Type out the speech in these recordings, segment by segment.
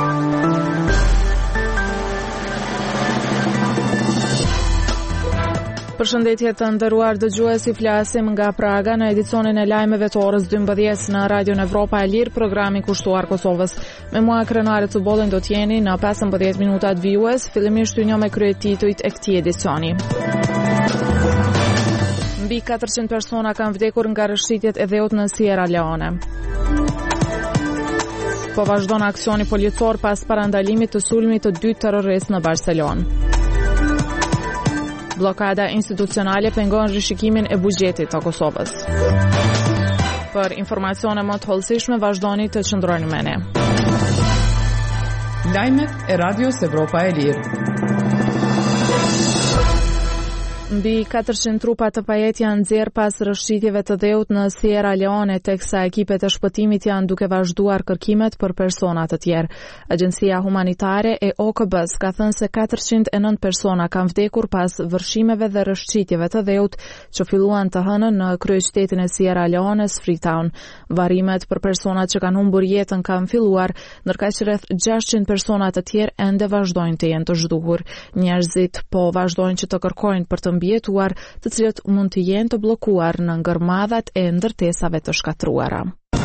Përshëndetje të nderuar dëgjuesi, flasim nga Praga në edicionin e lajmeve të orës 12 në Radion Evropa e Lirë, programi kushtuar Kosovës. Me mua krenare të bollën do t'jeni në 15 minutat vijues, fillimisht ju me kryetitujt e këtij edicioni. Mbi 400 persona kanë vdekur nga rëshqitjet e dheut në Sierra Leone. Po vazhdon aksioni policor pas parandalimit të sulmit të 2 terrorist në Barcelonë. Blokada institucionale pengon rishikimin e buxhetit të Kosovës. Për informacione më të hollësishme, vazhdoni të qëndroni me ne. Lajmet e Radios Evropa e Lirë. Mbi 400 trupa të pajet janë nxjerrë pas rëshqitjeve të dheut në Sierra Leone, teksa ekipet e shpëtimit janë duke vazhduar kërkimet për persona të tjerë. Agjencia Humanitare e OKB-s ka thënë se 409 persona kanë vdekur pas vërshimeve dhe rëshqitjeve të dheut që filluan të hënën në kryeqytetin e Sierra Leones, Freetown. Varrimet për personat që kanë humbur jetën kanë filluar, ndërkaq që rreth 600 persona të tjerë ende vazhdojnë të jenë të zhduhur. Njerëzit po vazhdojnë që të kërkojnë për të mbjetuar, të cilët mund të jenë të bllokuar në ngërmadhat e ndërtesave të shkatruara.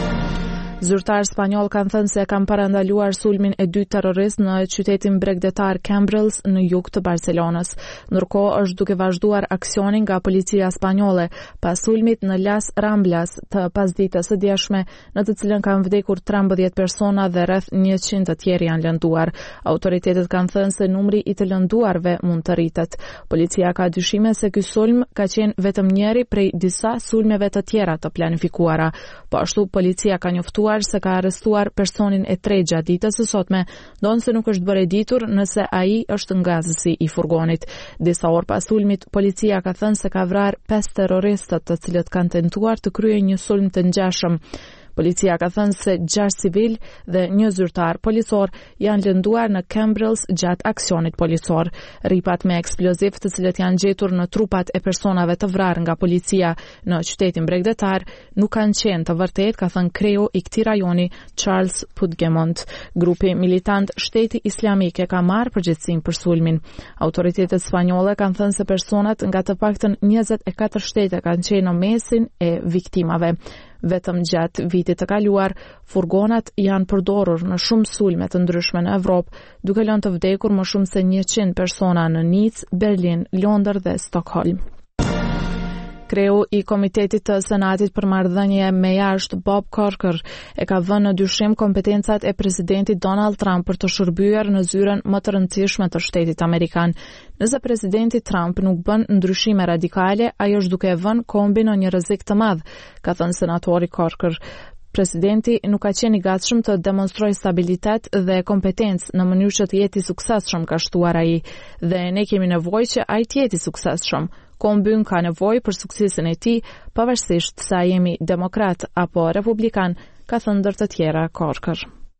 Zyrtar spanjoll kanë thënë se kanë parandaluar sulmin e 2 terrorist në qytetin bregdetar Cambrils në jug të Barcelonës. Ndërkohë është duke vazhduar aksionin nga policia spanjolle pas sulmit në Las Ramblas të pasditës së djeshme, në të cilën kanë vdekur 13 persona dhe rreth 100 të tjerë janë lënduar. Autoritetet kanë thënë se numri i të lënduarve mund të rritet. Policia ka dyshime se ky sulm ka qenë vetëm njëri prej disa sulmeve të tjera të planifikuara. Po ashtu policia ka njoftuar se ka arrestuar personin e tretë gjatë ditës së sotme, ndonse nuk është bërë ditur nëse ai është ngasësi i furgonit. Disa orë pas sulmit, policia ka thënë se ka vrarë 5 terroristët të cilët kanë tentuar të kryejnë një sulm të ngjashëm. Policia ka thënë se 6 civil dhe 1 zyrtar policor janë lënduar në Cambrils gjatë aksionit policor. Ripat me eksploziv të cilët janë gjetur në trupat e personave të vrarë nga policia në qytetin bregdetar nuk kanë qenë të vërtet, ka thënë kreu i këtij rajoni Charles Puigdemont. Grupi militant Shteti Islamik e ka marrë përgjegjësinë për sulmin. Autoritetet spanjolle kanë thënë se personat nga të paktën 24 shtete kanë qenë në mesin e viktimave. Vetëm gjatë vitit të kaluar, furgonat janë përdorur në shumë sulme të ndryshme në Evropë, duke lënë të vdekur më shumë se 100 persona në Nicë, Berlin, Londër dhe Stockholm. Kreu i Komitetit të Senatit për Marrëdhënie me Jashtë, Bob Corker, e ka vënë në dyshim kompetencat e presidentit Donald Trump për të shërbyer në zyrën më të rëndësishme të shtetit amerikan. Nëse presidenti Trump nuk bën ndryshime radikale, ai është duke vënë kombin në një rrezik të madh, ka thënë senatori Corker. Presidenti nuk ka qenë i gatshëm të demonstrojë stabilitet dhe kompetencë në mënyrë që të jetë i suksesshëm, ka shtuar ai, dhe ne kemi nevojë që ai të jetë i suksesshëm. Kombin ka nevojë për suksesin e tij, pavarësisht se jemi demokrat apo republikan, ka thënë ndër të tjera Corker.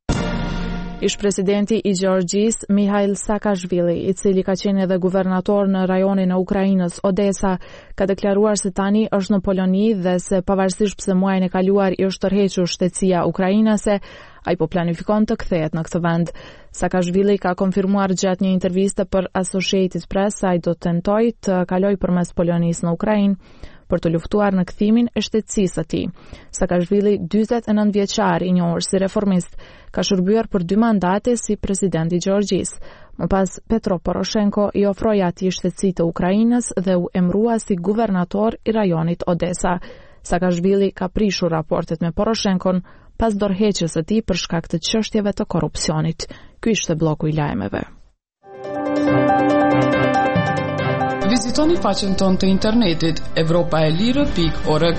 Ish presidenti i Gjeorgjisë, Mikhail Saakashvili, i cili ka qenë edhe guvernator në rajonin e Ukrainës, Odesa, ka deklaruar se tani është në Poloni dhe se pavarësisht pse muajin e kaluar i është tërhequr shtetësia ukrainase, ai po planifikon të kthehet në këtë vend. Saakashvili ka konfirmuar gjatë një interviste për Associated Press se ai do të tentojë të kalojë përmes Polonisë në Ukrainë për të luftuar në kthimin e shtetësisë së tij. Saakashvili, 49 vjeçar, i njohur si reformist, ka shërbyer për 2 mandate si president i Gjeorgjisë. Më pas, Petro Poroshenko i ofroi atij shtetësitë të Ukrainës dhe u emërua si guvernator i rajonit Odesa. Saakashvili ka prishur raportet me Poroshenkon pas dorëheqjes së tij për shkak të çështjeve të korrupsionit. Ky ishte bloku i lajmeve. Vizitoni faqen tonë të internetit evropaelire.org.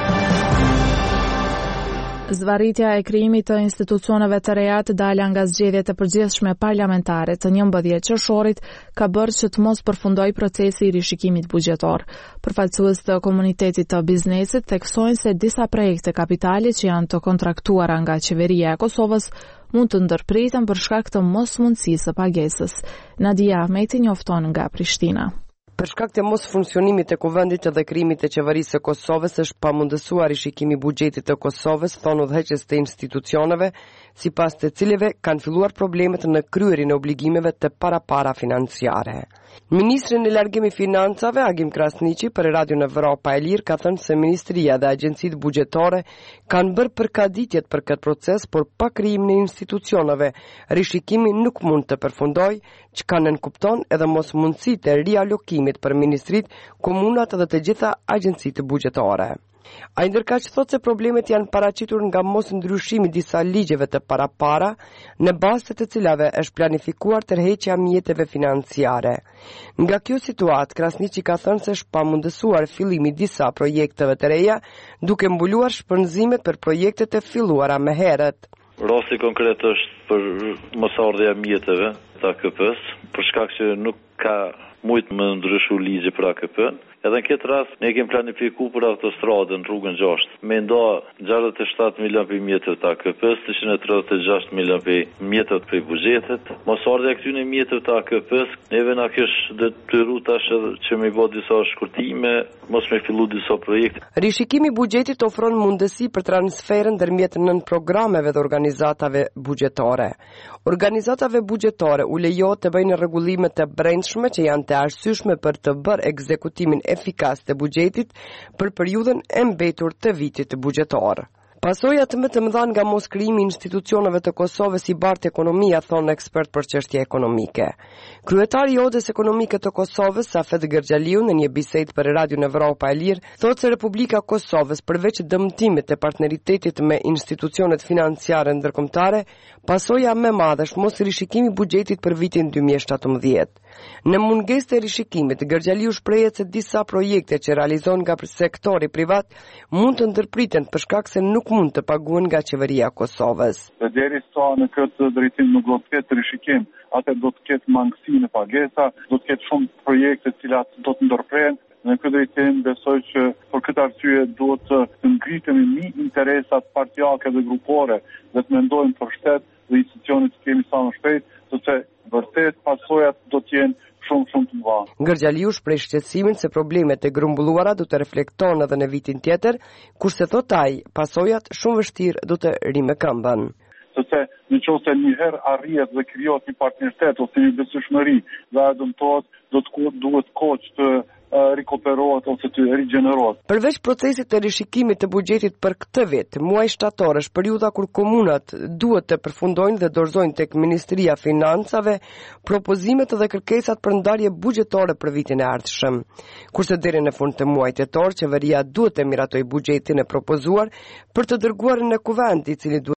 Zvarritja e krijimit të institucioneve të reja të dalë nga zgjedhjet e përgjithshme parlamentare të 11 qershorit ka bërë që të mos përfundoj procesi i rishikimit buxhetor. Përfaqësues të komunitetit të biznesit theksojnë se disa projekte kapitale që janë të kontraktuara nga qeveria e Kosovës mund të ndërpriten për shkak të mosmundësisë së pagesës. Nadia Ahmeti njofton nga Prishtina. Për shkak të mos funksionimit të kuvendit dhe krijimit të qeverisë së Kosovës është pamundësuar rishikimi i buxhetit të Kosovës, thonë udhëheqës të institucioneve, sipas të cilëve kanë filluar problemet në kryerjen e obligimeve të para financiare. Ministri në largim i financave, Agim Krasniqi, për Radion Evropa e Lirë, ka thënë se Ministria dhe agjencitë buxhetare kanë bërë përgatitjet për këtë proces, por pa krijimin e institucioneve, rishikimi nuk mund të përfundojë, çka nënkupton edhe mos mundësitë e rialokimit për ministrit, komunat dhe të gjitha agjencitë buxhetare. Ai ndërkaq thotë se problemet janë paraqitur nga mos ndryshimi disa ligjeve të para, në bazë të cilave është planifikuar tërheqja mjeteve financiare. Nga kjo situatë, Krasniqi ka thënë se është pamundësuar fillimi disa projekteve të reja, duke mbuluar shpenzimet për projektet e filluara më herët. Rasti konkret është për mosardhja mjeteve të AKP-s, për shkak që nuk ka mujt më ndryshu ligje për AKP-n. Edhe në këtë rast ne kemi planifikuar për autostradën rrugën 6. Me nda 67 milion për mjetët të AKP-s, 136 milion për mjetët për buxhetit. Mosardhja këtyne mjetëve të AKP-s, neve na kishte detyruar tash që me bë disa shkurtime, mos me fillu disa projekte. Rishikimi i buxhetit ofron mundësi për transferën ndërmjet nën programeve dhe organizatave buxhetare. Organizatave buxhetare u lejohet të bëjnë rregullime të brendshme që janë të arsyeshme për të bërë ekzekutimin efikas të buxhetit për periudhën e mbetur të vitit buxhetar. Pasojat më të mëdha nga mos krijimi i institucioneve të Kosovës i bart ekonomia, thonë ekspert për çështje ekonomike. Kryetari i Odës Ekonomike të Kosovës, Safet Gërxhaliu, në një bisedë për Radion Evropa e Lirë, thotë se Republika e Kosovës, përveç dëmtimit të partneritetit me institucionet financiare ndërkombëtare, pasoja më e madhe është mos rishikimi i buxhetit për vitin 2017. Në mungesë të rishikimit, Gërxhaliu shprehet se disa projekte që realizohen nga sektori privat mund të ndërpriten për shkak se nuk mund të paguhen nga qeveria e Kosovës. Derisa në këtë drejtim nuk do të ketë rishikim, atë do të ketë mangësi në pagesa, do të ketë shumë projekte të cilat do të ndërprehen. Në këtë drejtim besoj që për këtë arsye duhet të ngritemi mbi interesat partijake dhe grupore, dhe të mendojmë për shtet dhe institucionet që kemi sa më shpejt, sepse vërtet pasojat do të jenë shumë të mëdha. Gërxhaliu shpreh shqetësimin se problemet e grumbulluara do të reflektohen edhe në vitin tjetër, kurse thot ai, pasojat shumë vështirë do të rinë këmbën. Sepse nëse një herë arrihet dhe krijohet një partneritet ose një besueshmëri dhe dëmtohet, duhet kohë të rikuperohet ose të rigjenerohet. Përveç procesit të rishikimit të buxhetit për këtë vit, muaji shtator është periudha kur komunat duhet të përfundojnë dhe dorëzojnë tek Ministria e Financave propozimet dhe kërkesat për ndarje buxhetare për vitin e ardhshëm. Kurse deri në fund të muajit tetor, qeveria duhet të miratojë buxhetin e propozuar për të dërguar në kuvend, i cili